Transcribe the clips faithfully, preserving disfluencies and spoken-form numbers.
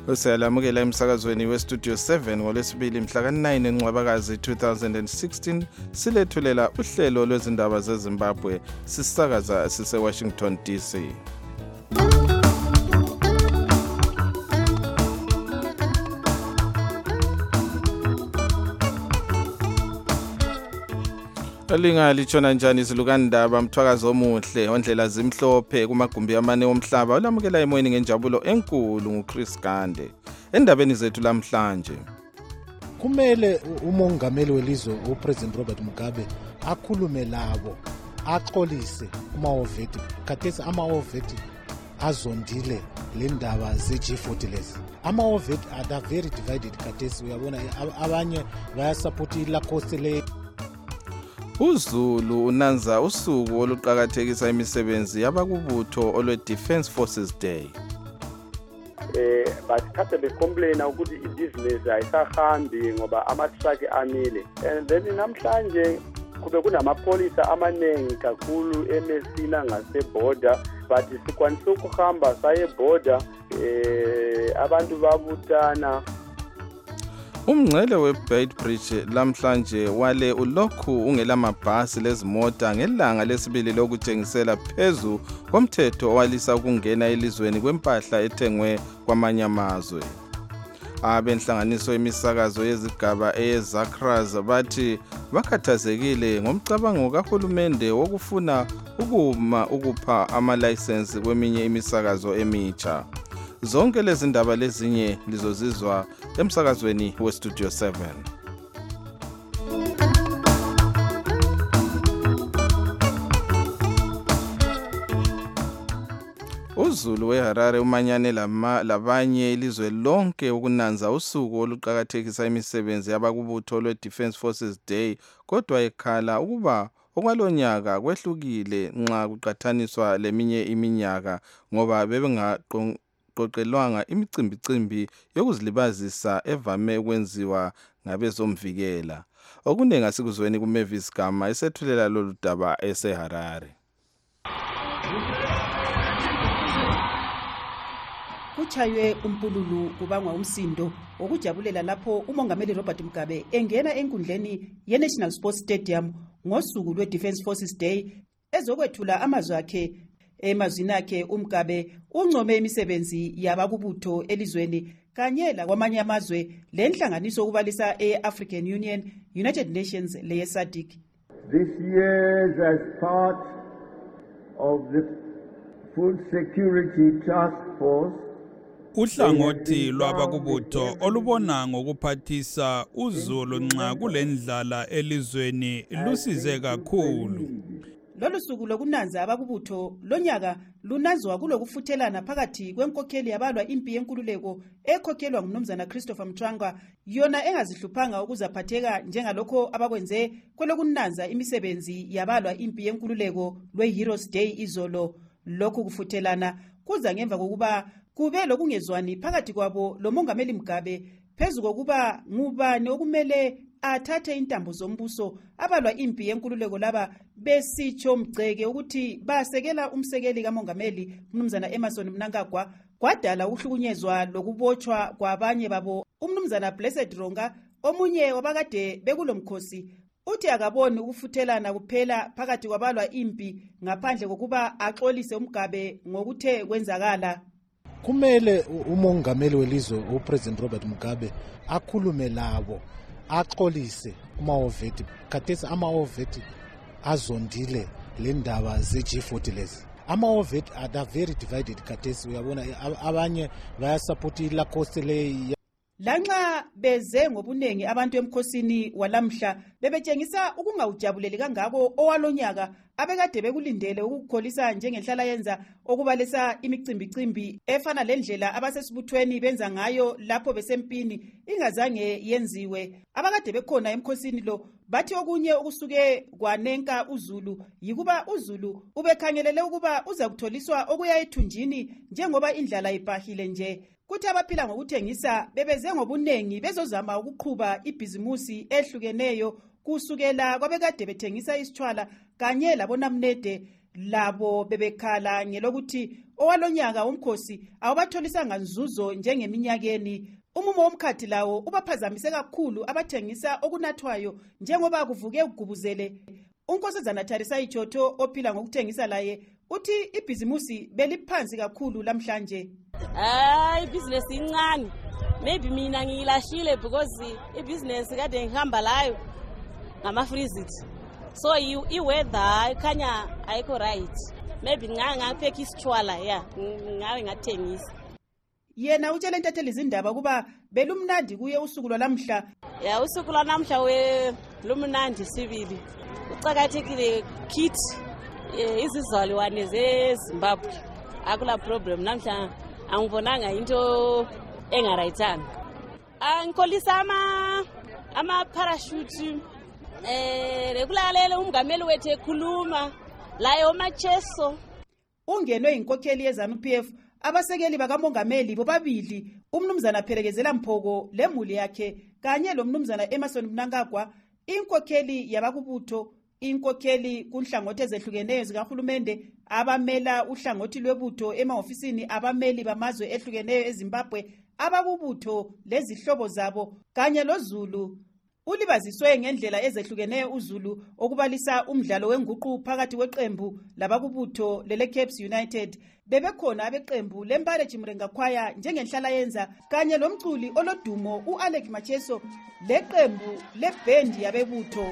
Uselamukela emsakazweni westudio seven ngolwesibili mhla ka nine eNcwabakazi two thousand sixteen silethulela uhlelo lwezindaba zeZimbabwe sisakaza sise Washington D C. Alinga lichona njani izilukandaba mthwakazo omuhle ondlela zimhlophe kumagumbi amane omhlaba olamukela emoyeni ngenjabulo enkulu nguChris Gande. Endabeni zethu lamhlanje kumele umongameli welizwe uPresident Robert Mugabe akhulume labo axolise umawoveti khathesi amawoveti azondile le ndaba ze G forty lezi amawoveti are very divided khathesi uyabona abanye bayasupport iLacoste le uZulu unanza usuku oluqhakathekisa imisebenzi yabakubutho olwe Defence Forces Day. Eh basikhathe becomplaina ukuthi ibusiness ayisahambi ngoba ama-truck amile. And then namhlanje kube kunamapolisa amanengi kakhulu eMessina ngaseborder but sikwanisa ukuhamba saye border eh abantu babutana. Umngcele weBeitbridge lamhlanje wale ulokhu ungelamabhasi lezimota ngelanga lesibili lokuthengisela phezu komthetho owalisa ukungena elizweni kwempahla ethengwe kwamanye amazwe. Abenhlanganiso emisakazo yezigaba eZakras bathi bakhathazekile ngomcabango kahulumende wokufuna ukuma ukupha ama-license kweminye imisakazo emitsha. Zonke lezi ndaba lezinye lizozizwa emsakazweni westudio seven. uZulu weHarare umanyane labanye ilizwe lonke ukunanza usuku oluqhakathekisa imisebenzi yabakubutho lwe-Defence Forces Day kodwa ekhala ukuba okwalonyaka kwehlukile nxa kuqathaniswa leminye iminyaka ngoba bebengaqo qoqelwanga imicimbicimbi yokuzilibazisa evame ukwenziwa ngabezomvikela. Okunenga sikuzweni kuMavis Gama esethulela lolu daba eseHarare. Kuchaywe umpululu kubangwa umsindo okujabulela lapho umongameli Robert Mugabe engena enkundleni ye-National Sports Stadium ngosuku lwe-Defence Forces Day ezokwethula amazwi akhe. Emazwini akhe uMgabe uncome imisebenzi yabakubutho elizweni kanye la kwamanye amazwe lenhlanganiso okubalisa e-African Union, United Nations leye S A D C. This year as part of the Food Security Task Force uhlangothi lwabakubutho olubona ngokuphathisa uZulu nxa kulendlala elizweni lusize kakhulu. Lolu suku lokunanza abakubutho lonyaka lunazwa kulokufuthelana phakathi kwenkokheli yabalwa impi yenkululeko ekhokhelwa ngumnumzana Christopher Mchwanga yona engazihluphanga ukuzaphatheka njengalokho abakwenze kwelokunanza imisebenzi yabalwa impi yenkululeko lwe-Heroes Day izolo. Lokhu kufuthelana kuza ngemva kokuba kube lokungezwani phakathi kwabo lomongameli Mugabe phezu kokuba ngubani okumele athathe intambo zombuso abalwa impi yenkululeko laba besitsho mgceke ukuthi basekela umsekeli kamongameli umnumzana Emmerson Mnangagwa kwadala ukuhlukunyezwa lokubotshwa kwabanye babo. Umnumzana Blessed Ronga omunye wabakade bekulomkhosi uthi akaboni ukufuthelana kuphela phakathi kwabalwa impi ngaphandle kokuba axolise uMgabe ngokuthe kwenzakala. Kumele umongameli welizwe uPresident Robert Mugabe akhulume labo axolise umawoveti khathesi amawoveti azondile le ndaba ze G forty lezi amawoveti are very divided khathesi uyabona abanye bayasupport iLacoste le. Lanxa beze ngobunengi abantu emkhosini walamhla bebetshengisa ukungawujabuleli kangako owalonyaka abekade bekulindele ukukholisa njengenhlala yenza okubalesa imicimbicimbi efana lendlela abasesibuthweni benza ngayo lapho besempini ingazange yenziwe. Abakade bekhona emkhosini lo bathi okunye okusuke kwanenka uZulu yikuba uZulu ubekhangelele ukuba uza kutholiswa okuya ethunjini njengoba indlala ipahile nje. Kuthi abaphila ngokuthengisa bebeze ngobunengi bezozama ukuqhuba ibhizimusi ehlukeneyo kusukela kwabekade bethengisa isithwala kanye labonamnede labo bebekhala ngelokuthi owalonyaka umkhosi awubatholisanga nzuzo njengeminyakeni. Umumo womkhathi lawo ubaphazamise kakhulu abathengisa okunathwayo njengoba kuvuke ukugubuzele. Unkosazana Tharisa Ichotho ophila ngokuthengisa laye uthi ibhizimusi beliphansi kakhulu lamhlanje. Hayi ibhizinesi incane. Maybe mina ngilashile because ibhizinesi kade ngihamba layo ngama freezit. So i-weather ikhanya ayikho right. Maybe nganga ngapheka isitshwala yeah ngawe ngathengisa. Yena utshela intatheli izindaba kuba belumnandi kuye usuku lwamhla. Ya usuku lwamhla we lumnandi sibili. Ucakathekile kit izizalwane zeZimbabwe. Akula problem namhla angibonanga into engarayithanga. Angikholisa ama ama parachute eh rekulalela umngameli wethu ekhuluma layo macheso. Ungenwe inkokheli yeZANU P F abasekeli bakamongameli bobabili umnumzana Phelekezela Mphoko lemuli yakhe kanye lo mnumzana Emerson Mnangagwa, inkokheli yabakubutho, inkokheli kunhlangothi ezehlukeneyo zikahulumende abamela uhlangothi lwebutho emahofisini abameli bamazwe ehlukeneyo eZimbabwe, abakubutho lezihlobo zabo kanye loZulu. Ulibaziswe ngendlela ezehlukeneyo uZulu okubalisa umdlalo wenguqu phakathi kweqembu labakubutho lele Caps United. Bebekhona abeqembu lempare Chimrenga Choir njengenhlala yenza kanye lomculi olodumo uAlec Macheso leqembu lebhendi yabebutho.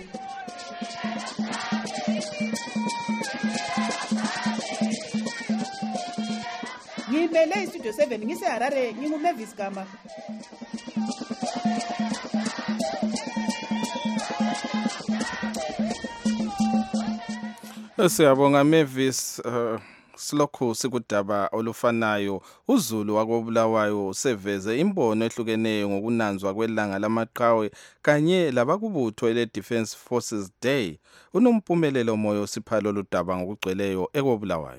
Ngimele iStudio seven ngise Harare nginguMavis Gama. Siyabonga Mavis. uh, Silokhu sikudaba olufanayo. uZulu wakobulawayo seveze imbono ehlukeneyo ngokunanzwa kwelanga lamaqhawe kanye labakubutho ele Defence Forces Day. Unompumelelo moyo siphalo ludaba ngokugcweleyo ekobulawayo.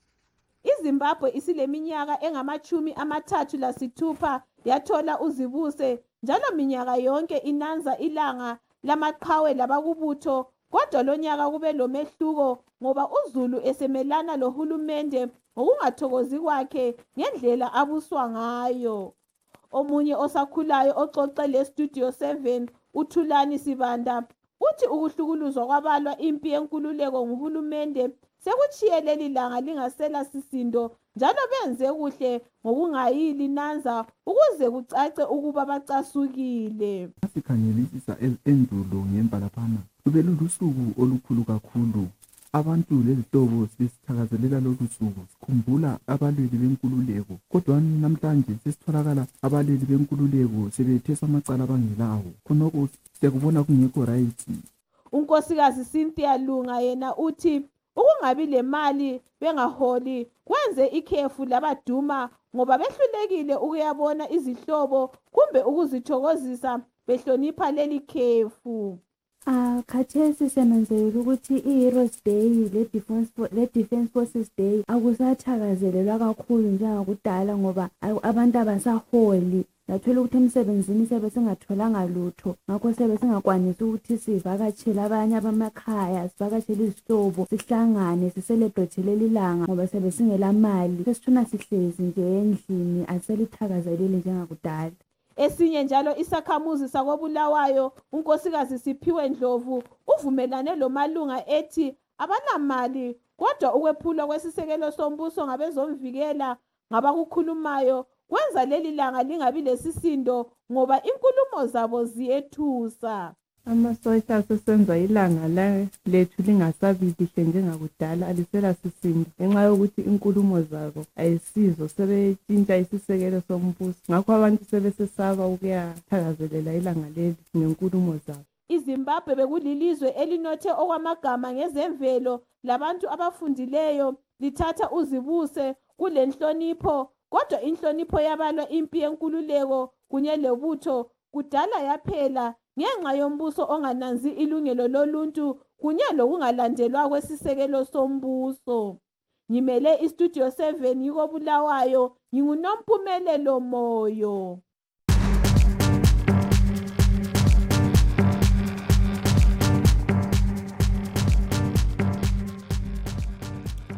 iZimbabwe isileminyaka engamachumi amathathu lasithupha yathola uzibuse njalo minyaka yonke inanza ilanga lamaqhawe labakubutho. Kodwa lonyaka kube lomehluko ngoba uZulu esemelana lohulumende ngokungathokozi kwakhe ngendlela abuswa ngayo. Omunye osakhulayo oxoxe leStudio seven uThulani Sibanda uthi ukuhlukuluzwa kwabalwa impi yenkululeko nguhulumende sekuchiye leli langa lingasela sisindo njalo benze kuhle ngokungayili nanza ukuze kucace ukuba bacasukile. Sikhangelisisa endulo ngemva laphana kube lolusuku olukhulu kakhulu. Abantu lezihlobo sisithakazelela lolu suku sikhumbula abalweli benkululeko, kodwa namhlanje sesitholakala abalweli benkululeko sebethesa amacala abangelawo. Khonoko sekubona kungekho right. Unkosikazi Cynthia Lunga yena uthi ukungabi lemali bengaholi kwenze ikhefu labaduma ngoba behlulekile ukuyabona izihlobo kumbe ukuzithokozisa behlonipha leli khefu. Ah, khathesi senanzelela ukuthi i-Heroes Day le-Defense le-Defense Forces Day akusathakazelelwa kakhulu njengakudala ngoba abantu abasaholi. Nathola ukuthi emsebenzini sebe singatholanga lutho, ngakho sebe singakwanisi ukuthi sivakatshele abanye abamakhaya, sivakatshele izihlobo, sihlangane sicelebrate leli langa ngoba sebe singela mali. Sesithuna sihlezi nje endlini aselithakazeleli njengakudala. Esinye njalo isakhamuzi sakobulawayo unkosikazi Siphiwe Ndlovu uvumelane lo malunga ethi abanamali kodwa ukwephulwa kwesisekelo sombuso ngabezomvikela ngabakukhulumayo kwenza leli langa lingabi lesisindo ngoba inkulumo zabo ziyethusa. Amasotsha sesenza ilanga lethu lingasabi lihle njengakudala, alisela sisindo ngenxa yokuthi inkulumo zabo ayisizo, sebetshintsha isisekelo sombuso. Ngakho abantu sebesesaba ukuyathakazelela ilanga leli ngenkulumo zabo. iZimbabwe bekulilizwe elinothe okwamagama ngezemvelo labantu abafundileyo lithatha uzibuse kulenhlonipho, kodwa inhlonipho yabalwa impi yenkululeko kunye lebutho kudala yaphela ngenxa yombuso ongananzi ilungelo loluntu kunye lokungalandelwa kwesisekelo sombuso. Ngimele iStudio seven yikobulawayo, nginguNompumelelo Moyo.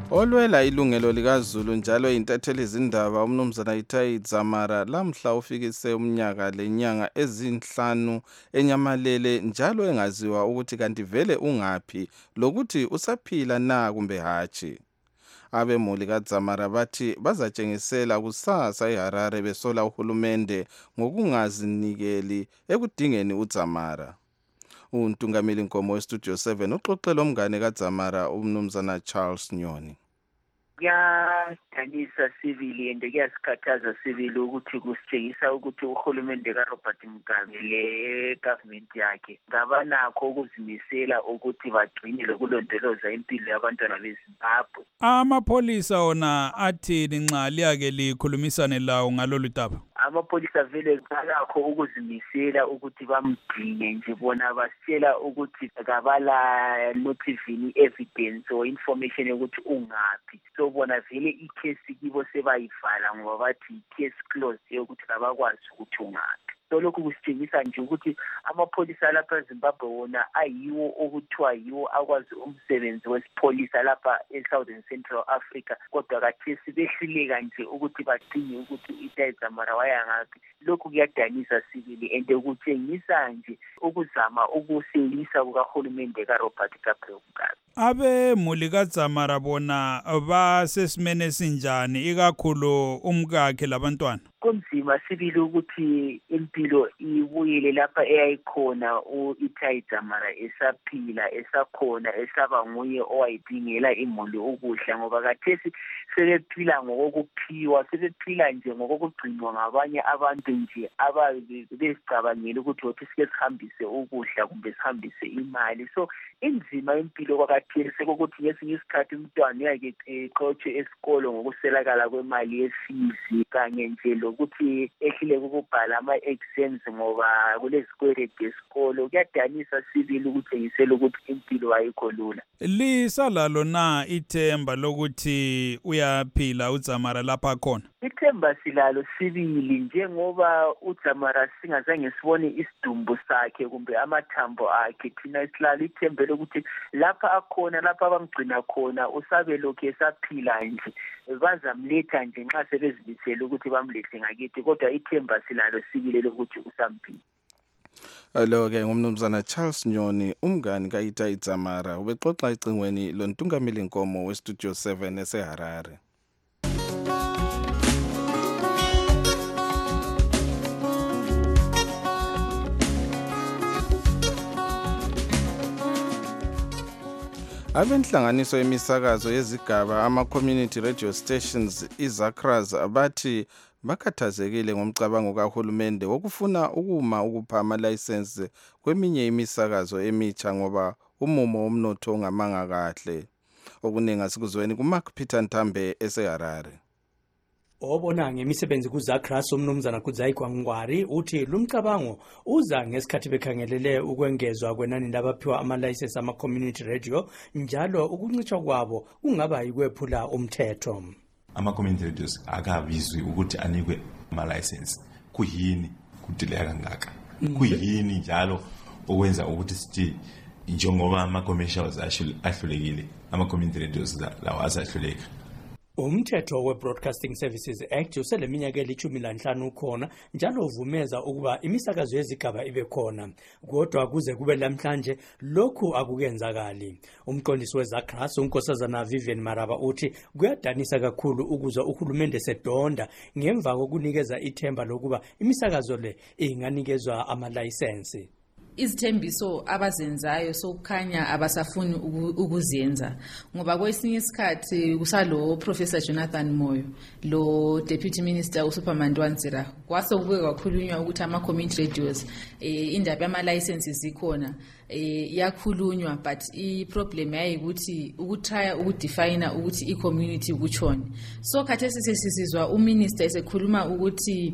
Olwela ilungelo likaZulu njalo intatheli izindaba umnumzana Itai Dzamara lamhla ufikise umnyaka lenyanga ezinhlanu enyamalele njalo engaziwa ukuthi kanti vele ungaphi lokuthi usaphila na kumbe hatshi. Abemuli kaDzamara bathi bazatshengisela kusasa eHarare besola uhulumende ngokungazinikeli ekudingeni uDzamara. Untungameli Nkomo weStudio seven uxoxela umngane kaDzamara umnumzana Charles Nyoni. Kuyadanisa sivili and kuyasikhathaza sivili ukuthi kusitshengisa ukuthi uhulumende kaRobert Mugabe le government yakhe ngabanakho ukuzimisela ukuthi bagcine lokulondoloza impilo yabantwana beZimbabwe. Amapholisa ona athini nxa liyake likhulumisane lawo ngalolu daba? Amapholisa vele balakho ukuzimisela ukuthi bamdinge nje bona basitshela ukuthi kabala nothivini evidence or information yokuthi ungaphi. So bona vele icase kibo sebayivala ngoba bathi case closed yokuthi abakwazi ukuthi ungaphi. So lokhu kusitshengisa nje ukuthi amapholisa lapha eZimbabwe wona ayiwo okuthiwa yiwo akwazi umsebenzi wesipholisa lapha eSouthern Central Africa, kodwa kathesi behluleka nje ukuthi bagcine ukuthi Itai Dzamara wayangaphi. Lokhu kuyadanisa sibili and kutshengisa nje ukuzama ukuselisa kukahulumende kaRobert Mugabe. Abe muli kaDzamara bona basesimene esinjani ikakhulu umkakhe labantwana? Kunzima sibili ukuthi impilo ibuyele lapha eyayikhona uItai Dzamara esaphila esakhona esaba nguye owayidingela imuli ukudla ngoba kathesi sebephila ngokuphiwa sebephila nje ngokugcinwa ngabanye abantu nje ababezicabangela ukuthi wothi sike sihambise ukudla kumbe sihambise imali. So inzima impilo kwakathesi sekuthi ngesinye isikhathi umntwana uyake exotshe esikolo ngokuselakala kwemali yesizi kanye nje lokuthi ehlile ukubhala ama-exams ngoba kulezikweleti esikolo. Kuyadanisa sibili ukuthengisela ukuthi impilo ayikho lula. Lisalalo na ithemba lokuthi uyaphila uDzamara lapha khona? Ithemba silalo sibili njengoba uDzamara singazange sibone isidumbu sakhe kumbe amathambo akhe, thina silalo ithemba lokuthi lapha akhona lapha abamgcina khona usabe lokhu esaphila nje bazamletha nje nxa sebezimisele ukuthi bamlethe ngakithi, kodwa ithemba silalo sibili lokuthi usamphila. Lo-ke ngumnumzana Charles Nyoni umngani kaItai Dzamara ubexoxa ecingweni lontungameli Nkomo weStudio seven eseHarare. Abenhlanganiso yemisakazo yezigaba ama-community radio stations iZakras abathi bakhathazekile ngomcabango kahulumende wokufuna ukuma ukupha ama-license kweminye imisakazo emitsha ngoba umumo womnotho ongamanga kahle. Okuningi asikuzweni kuMark Peter Ntambe eseHarare. Obona ngemisebenzi kuZakras umnumzana Kudzai Gwangwari uthi lumcabango uza ngesikhathi bekhangelele ukwengezwa kwenani labaphiwa ama-license ama-community radio njalo ukuncitshwa kwabo kungaba yikwephula umthetho. Ama-community radios akabizwi ukuthi anikwe ama-license. Kuyini kudeleka kangaka? Kuyini njalo okwenza ukuthi sithi njengoba ama-commercials ahlulekile ama-community radios lawa asahluleka? Umthetho we-Broadcasting Services Act useleminyaka elithumi lanhlanu ukhona njalo uvumeza ukuba imisakazo yezigaba ibe khona, kodwa kuze kube lamhlanje lokhu akukenzakali. Umqondisi weZakras unkosazana Vivian Maraba uthi kuyadanisa kakhulu ukuzwa uhulumende sedonda ngemva kokunikeza ithemba lokuba imisakazo le inganikezwa ama-license. Izithembiso abazenzayo sokukhanya abasafuni ukuzenza ngoba kwesinye isikhathi kusalo Professor Jonathan Moyo lo Deputy Minister uSuperman Dwanzira kwase kubuye kwakhulunywa ukuthi ama community radios eh indaba yama licenses ikhona eh yakhulunywa, but I problem yayi ukuthi ukutrya ukudefine ukuthi I community ukuchona. So khathesi sesizizwa uMinister esekhuluma ukuthi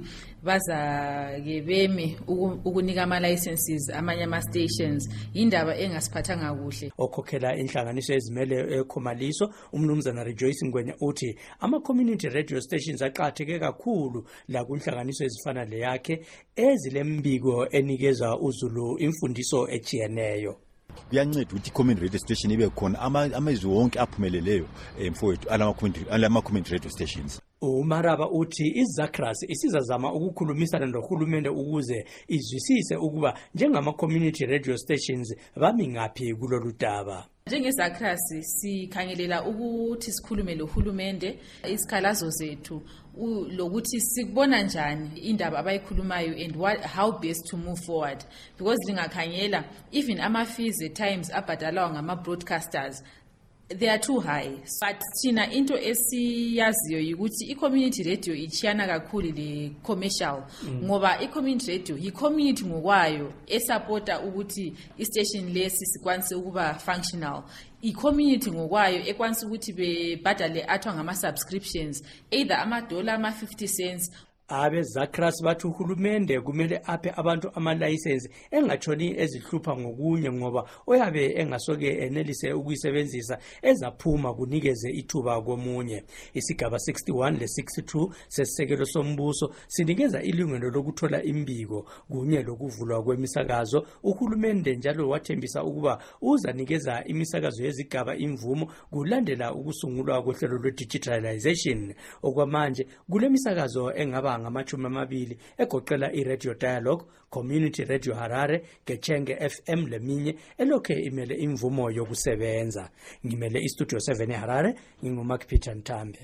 baza ke beme ukunika ama licenses amanye ama stations, indaba engasiphathanga kuhle. Okhokhela inhlanganiso ezimele eKhomaliso umnumzana Rejoice Ngwenya uthi ama community radio stations aqhatheke kakhulu la kunhlanganiso ezifana le yakhe ezilembiko enikeza uZulu imfundiso ejiyeneyo. kuyanceda ukuthi i-community radio station ibe khona amazwi wonke aphumeleleyo mfowethu alama-community radio stations. uMaraba uthi iZakras isizazama ukukhulumisana nohulumende ukuze izwisise ukuba njengama-community radio stations bami ngaphi kulolu daba. NjengeZakras sikhangelela ukuthi sikhulume lohulumende isikhalazo zethu lokuthi sikubona njani indaba abayikhulumayo and what how best to move forward, because lingakhangela even ama-fees at times abhadalwa ngama-broadcasters they are too high. But thina into esiyaziyo ukuthi i-community radio ichiyana kakhulu le-commercial mm. ngoba i-community radio yi-community ngokwayo esupporta ukuthi i-station lesi sikwanise ukuba functional. I-community ngokwayo ekwanisa ukuthi bebhadale athwa ngama-subscriptions either amadola ama-fifty cents. AbeZakras bathi uhulumende kumele aphe abantu ama-license engatshoni ezihlupha ngokunye ngoba oyabe engasoke enelise ukuyisebenzisa ezaphuma kunikeze ithuba komunye. Isigaba sixty-one le sixty-two sesisekelo sombuso sinikeza ilungelo lokuthola imbiko kunye lokuvulwa kwemisakazo. Uhulumende njalo wathembisa ukuba uzanikeza imisakazo yezigaba imvumo kulandela ukusungulwa kohlelo lwe-digitalization. Okwamanje kule misakazo engaba ngamachumi amabili egoqela i-Radio Dialogue, Community Radio Harare, Gechenge F M leminye elokhe imele imvumo yokusebenza. Ngimele iStudio seven eHarare, nginguMark Peter Ntambe.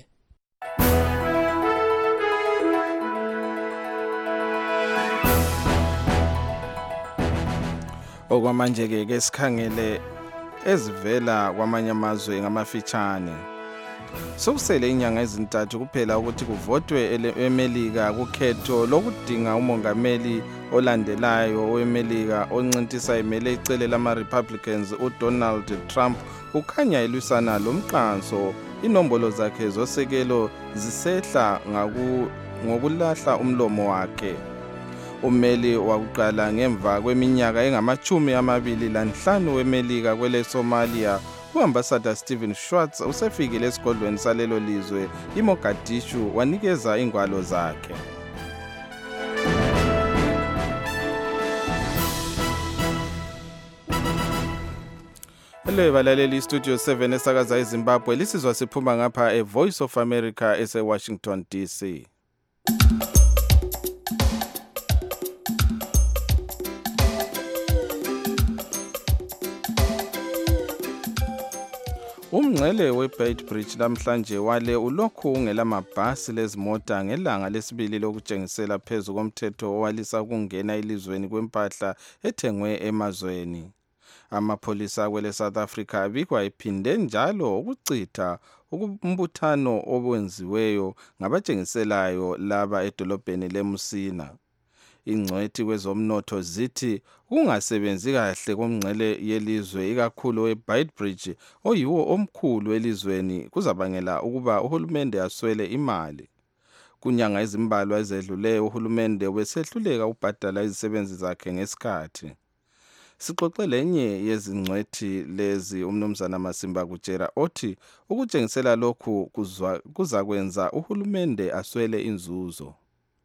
Okwamanje ke ke sikhangele ezivela kwamanye amazwe ngamafitshane. Sokusele inyanga ezintathu kuphela ukuthi kuvotwe eMelika kukhetho lokudinga umongameli olandelayo weMelika oncintisa imele icele lama-Republicans uDonald Trump ukhanya elwisana lomqanso. Inombolo zakhe zosekelo zisehla ngokulahla umlomo wakhe. Umeli wakuqala ngemva kweminyaka engamachumi amabili lanhlanu weMelika kwele Somalia, uambassador Stephen Schwartz usefikile esigodlweni salelo lizwe iMogadishu wanikeza ingwalo zakhe. Hello balaleli iStudio seven esakaza eZimbabwe, lisizwa siphuma ngapha eVoice of America ese Washington D C. Umngcele weBeitbridge namhlanje wale ulokhu ungelamabhasi lezimota ngelanga lesibili lokujengisela phezu komthetho owalisa ukungena elizweni kwempahla ethengwe emazweni. Amapolisa kwele South Africa abikwa iphinde njalo ukucitha umbuthano owenziweyo ngabajengiselayo laba edolobheni leMusina. Ingcwethi kwezomnotho zithi kungasebenzi kahle komngcele yelizwe ikakhulu eBeitbridge oyiwo omkhulu elizweni kuzabangela ukuba uhulumende aswele imali. Kunyanga ezimbalwa ezedluleyo uhulumende wesehluleka ubhadala izisebenzi zakhe ngesikhathi. Sixoxe lenye yezingcwethi lezi umnumzana Masimba kutshela othi ukujengisela lokhu kuzakwenza uhulumende aswele inzuzo.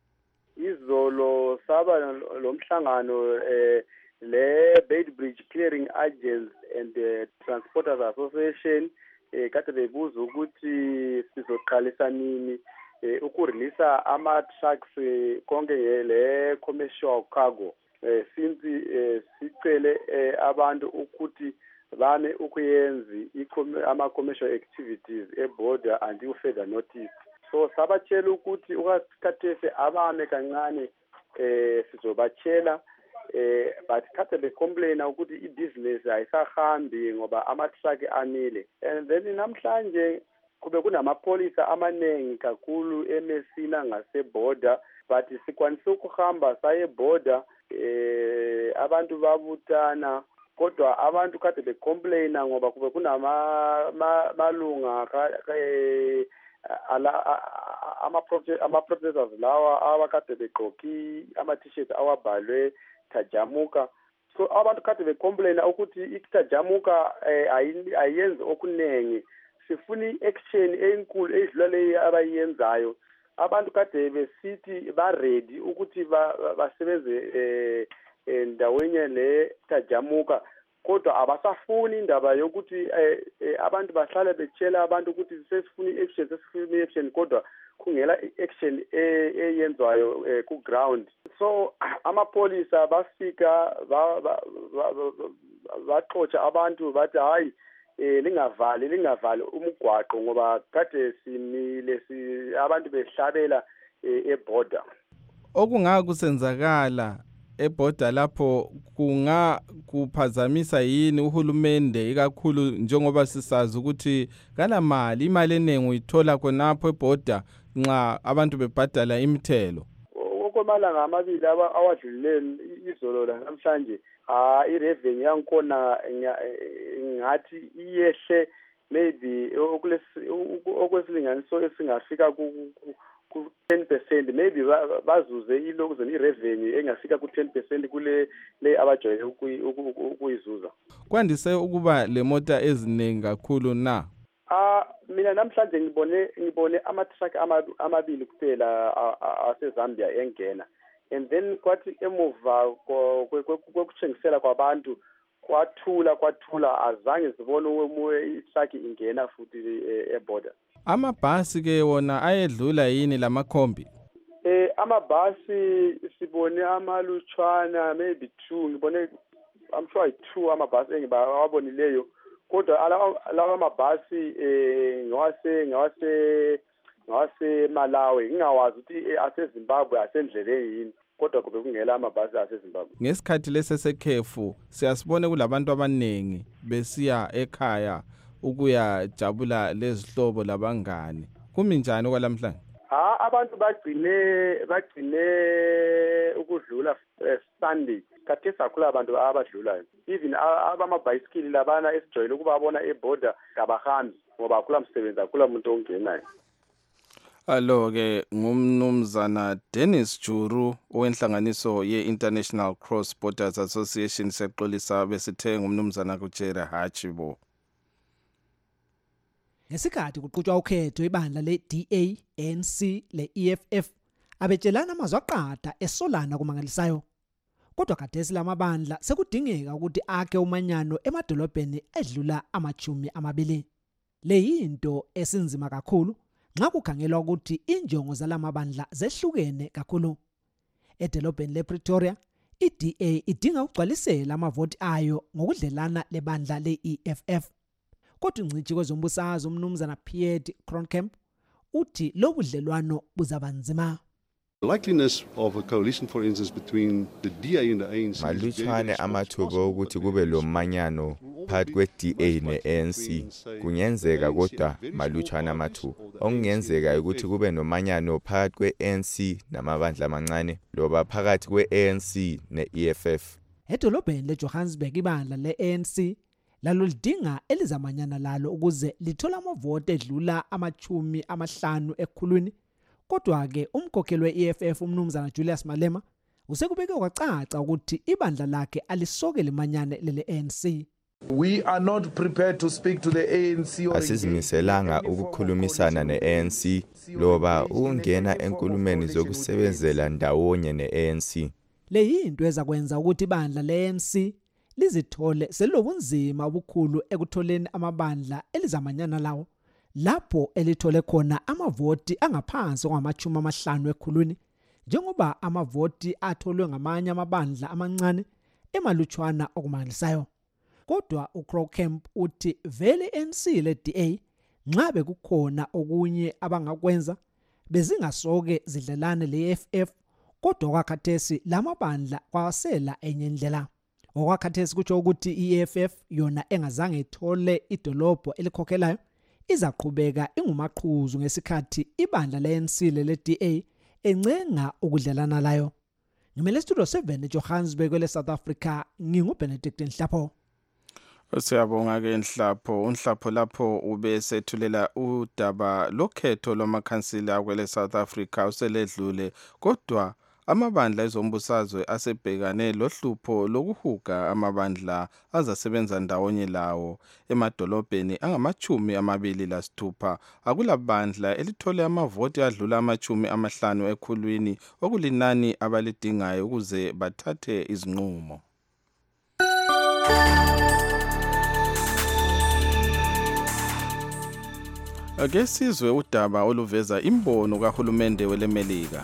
Izolo saba lomhlangano eh le Beitbridge Clearing Agents and the Transporters Association eh kade bebuza ukuthi sizoqalisa nini ukureleasa ama trucks konke le commercial cargo eh since sicele abantu ukuthi bame ukuyenzi ama commercial activities eborder until further notice. So sabatshela ukuthi ukathethe abame kancane eh sizobachela eh but kade be complain ukuthi ibusiness ayisahambi ngoba ama truck anile. And then namhlanje kube kunamapolisa amanengi kakhulu eMessina ngase border but sikwanisa ukuhamba saye border eh abantu babutana kodwa abantu kade be complain ngoba kube kunama malunga eh ala ama project ama protesters lawa abakade begqoki ama t-shirts awabhalwe Tajamuka. So abantu kade be complain ukuthi iTajamuka ayenzi okunengi, sifuna action enkulu edlula le abayenzayo. Abantu kade besithi ba ready ukuthi basebenze endaweni le Tajamuka kodwa abasafuni indaba yokuthi eh, eh, abantu bahlale betshela abantu ukuthi sesifuna i-action sesifuna i-action kodwa kungela i-action eyenzwayo eh, ku ground. So amapolisa bafika baxotsha abantu bathi hayi eh lingavali lingavali umgwaqo ngoba kade simile si abantu behlabela eborder. Okungaka kusenzakala eborder lapho kunga kuphazamisa yini uhulumende ikakhulu njengoba sisazi ukuthi kana mali imali enengi uyithola khonapho eborder nxa abantu bebhadala imithelo. Okomalanga amabili awadlulile izolo namhlanje ah irevenue yankona ngathi iyehle maybe okwesilinganiso esingafika ku ten percent maybe bazuze ilokuze irevenue engafika ku ten percent kule le abajwayele ukuyizuza. Kwandise ukuba le mota eziningi kakhulu na? Ah mina namhlanje ngibone ngibone ama truck amabili kuphela aseZambia engena, and then kwathi emuva kokuthengisela kwabantu kwathula kwathula azange sibone omunye itruck ingena futhi eborder. Amabhasi ke wona ayedlula yini lamakhombi? Eh amabhasi sibone amalutshwana maybe two, ngibone I'm sure two amabhasi engibawabonileyo, kodwa alawa amabhasi eh ngawase ngawase ngawase Malawi ngingawazi ukuthi aseZimbabwe asendleleni yini, kodwa kube kungela amabhasi aseZimbabwe. Ngesikhathi lesesekhefu siyasibone kulabantu abanengi besiya ekhaya ukuya jabula lezihlobo labangani. Kumi njani kwalamhlanje? Ah abantu bagcine bagcine ukudlula Sunday. Kade sakhula abantu abadlulayo. Even abamabhayisikili labana esijwayele ukubabona eborder kabahambi ngoba kula msebenzi akula umuntu ongenayo. Allo ke ngumnumzana Dennis Juru owenhlanganiso ye-International Cross Borders Association seqolisa besithe ngumnumzana kuJera Hachibo. Ngesikhathi kuqhutshwa ukhetho ibandla le-D A, N C le-E F F abetshelana amazwi aqatha esolana kumangalisayo. Kodwa khathesi lamabandla sekudingeka ukuthi akhe umanyano emadolobheni edlula amachumi amabili. Le yinto esinzima kakhulu nxa kukhangelwa ukuthi injongo zalamabandla zehlukene kakhulu. Edolobheni lePretoria, i-D A idinga ukugcwalisela amavoti ayo ngokudlelana lebandla le-E F F. Kodwa ingcitshi kwezombusazwe umnumzana Piet Kronkamp uthi lo budlelwano buzabanzima. The likeliness of a coalition, for instance, between the D A and the A N C. Malutshwane amathuba ukuthi kube lo manyano phakathi kwe-D A ne-A N C kungenzeka, kodwa malutshwane amathuba. Okungenzeka ukuthi kube nomanyano phakathi kwe-A N C namabandla amancane loba phakathi kwe-A N C ne-E F F. Edolobheni leJohannesburg ibandla le-A N C lalo lidinga elizamanyana lalo ukuze lithola amavoti edlula amachumi amahlanu ekhulwini. Kodwa ke umkhokheli we-E F F umnumzana Julius Malema usekubeke kwacaca ukuthi ibandla lakhe alisokele manyane lele-A N C. We are not prepared to speak to the A N C. Asizimiselanga ukukhulumisana ne-A N C loba ukungena enkulumeni zokusebenzela ndawonye ne-A N C. Le yinto ezakwenza ukuthi ibandla le-A N C lizithole selobunzima obukhulu ekutholeni amabandla elizamanyana lawo, lapho elithole khona amavoti angaphansi kwamachumi amahlanu ekhulwini, njengoba amavoti atholwe ngamanye amabandla amancane emalutshwana okumangalisayo. Kodwa uKrockamp uthi vele i-A N C le-D A nxa bekukhona okunye abangakwenza bezingasoke zidlelane le-E F F, kodwa kwakhathesi lamabandla kwasela enye indlela. Okwakhathesi kutsho ukuthi i-E F F yona engazange ithole idolobho elikhokhelayo izaqhubeka ingumaqhuzu ngesikhathi ibandla le-A N C le-D A encenga ukudlelana layo. Ngimele studio seven eJohannesburg le South Africa, nginguBenedict Nhlapho. Siyabonga ke Nhlapho. Unhlapho lapho ube sethulela udaba lokhetho lomakhansila kwele South Africa useledlule, kodwa amabandla ezombusazwe asebhekane lohlupho lokuhuga amabandla azasebenza ndawonye lawo emadolobheni angamachumi amabili lasithupha. Akulabandla elithole amavoti adlula amachumi amahlanu ekhulwini okulinani abalidingayo ukuze bathathe izinqumo. Ake sizwe udaba oluveza imbono kahulumende welemelika.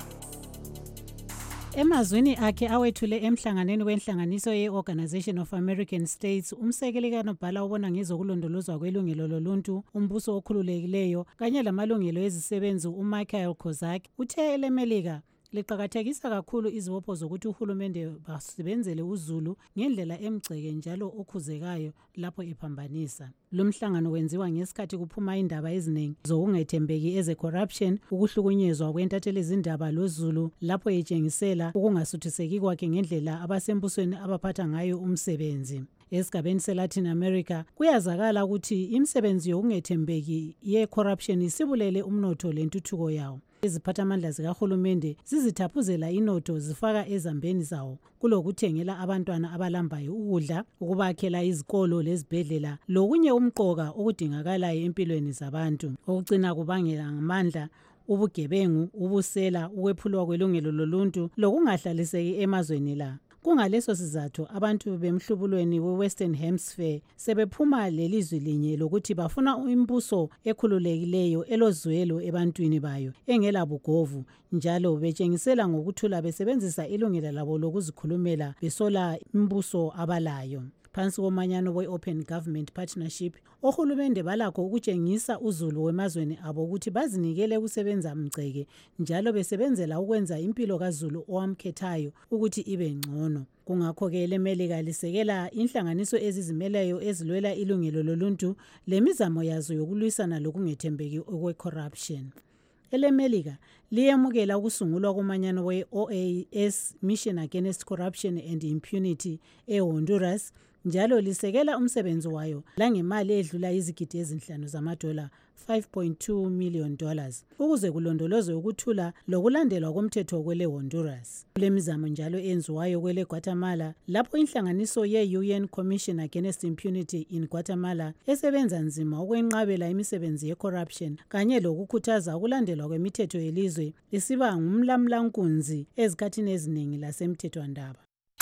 Emazwini akhe awethule emhlanganweni wenhlanganiso ye-Organization of American States, umsekeli kaNobhala ubona ngezokulondolozwa kwelungelo loluntu, umbuso okhululekileyo kanye lamalungelo ezisebenzi uMichael Kozak uthe elemelika liqhakathekisa kakhulu izibopho zokuthi uhulumende basebenzele uzulu ngendlela emgceke njalo okhuzekayo lapho ephambanisa. Lumhlangano wenziwa ngesikhathi kuphuma indaba eziningi zokungethembeki eze corruption, ukuhlukunyezwa kwentatheli izindaba lozulu lapho etshengisela ukungasuthiseki kwakhe ngendlela abasembusweni abaphatha ngayo umsebenzi. Esigabeni se-Latin America kuyazakala ukuthi imisebenzi yokungethembeki ye-corruption isibulele umnotho lentuthuko yawo. Iziphathamandla zikahulumende zizithaphuzela inotho zifaka ezambeni zawo kulokuthengela abantwana abalambayo ukudla, ukubakhela izikolo lezibhedlela lokunye umqoka okudingakalayo empilweni zabantu, okucina kubangela ngamandla ubugebengu, ubusela, ukwephulwa kwelungelo loluntu lokungahlaliseki emazweni la. Kungaleso sizathu abantu bemhlubulweni we-Western Hemisphere sebephuma lelizwi linye lokuthi bafuna imbuso ekhululekileyo elozwelo ebantwini bayo engela bugovu, njalo betshengisela ngokuthula besebenzisa ilungelo labo lokuzikhulumela besola imbuso abalayo. Phansi komanyano we-Open Government Partnership, ohulumende balakho ukutshengisa uzulu wemazweni abo ukuthi bazinikele ukusebenza mgceke njalo besebenzela ukwenza impilo kaZulu owamkhethayo ukuthi ibe ngcono. Kungakho-ke elemelika lisekela inhlanganiso ezizimeleyo ezilwela ilungelo loluntu lemizamo yazo yokulwisana lokungethembeki okwe-corruption. Elemelika liyemukela ukusungulwa komanyano we-O A S Mission Against Corruption and Impunity eHonduras, njalo lisekela umsebenzi wayo langemali edlula izigidi ezinhlanu zamadola five point two million dollars ukuze kulondolozwe ukuthula lokulandelwa komthetho kwele Honduras. Kulemizamo njalo enziwayo kwele Guatemala lapho inhlanganiso ye-U N Commission Against Impunity in Guatemala esebenza nzima ukwenqabela imisebenzi ye-corruption kanye lokukhuthaza ukulandelwa kwemithetho yelizwe isiba ngumlamlankunzi ezikhathini eziningi lasemthethwandaba.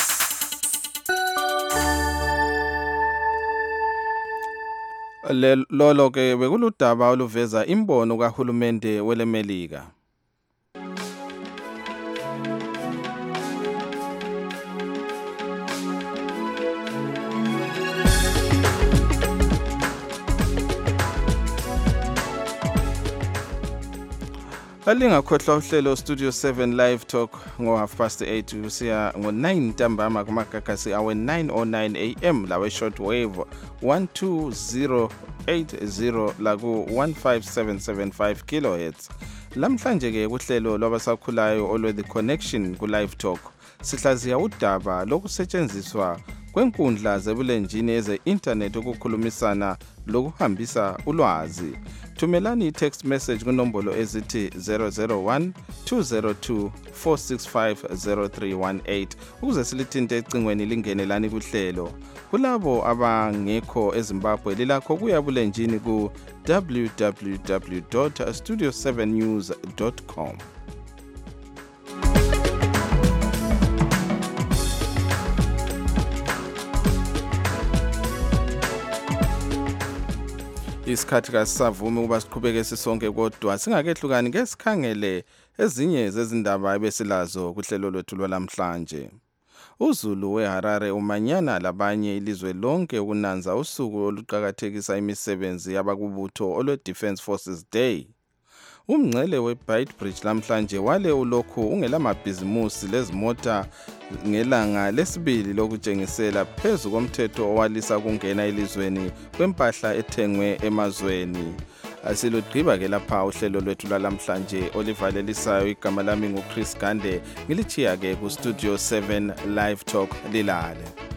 Lolo ke bekuludaba oluveza imbono kahulumende welemelika. Alingakhohlwa uhlelo Studio seven Live Talk ngo half past eight kusiya ngo nine ntambama kumakakasi awe nine oh nine A M lawe shortwave one two zero eight zero la ku one five seven seven five kilohertz. Lamhlanje ke kuhlelo lwabasakhulayo olwe The Connection ku Live Talk sihlaziya udaba lokusetshenziswa kwenkundla zebulenjini eze-internet ukukhulumisana lokuhambisa ulwazi. Thumelani i-text message kunombolo ezithi zero zero one two zero two four six five zero three one eight ukuze silithinte ecingweni lingenelani kuhlelo. Kulabo abangekho eZimbabwe lilakho kuya bulenjini ku w w w dot studio seven news dot com. Isikhathi kasisavumi ukuba siqhubeke sisonke kodwa singakehlukani ngesikhangele ezinye zezindaba ebesilazo kuhlelo lwethu lwalamhlanje. uZulu weHarare umanyana labanye ilizwe lonke ukunanza usuku oluqhakathekisa imisebenzi yabakubutho olwe Defence Forces Day. Umngcele weBeitbridge namhlanje wale ulokhu ungelamabhizimusi lezimota ngelanga lesibili lokutshengisela phezu komthetho owalisa kungena elizweni kwempahla ethengwe emazweni. Asilugqiba ke lapha uhlelo lwethu lalamhlanje olivalelisayo igama lami nguChris Gande ngilichiya ke ku Studio seven Live Talk lilale.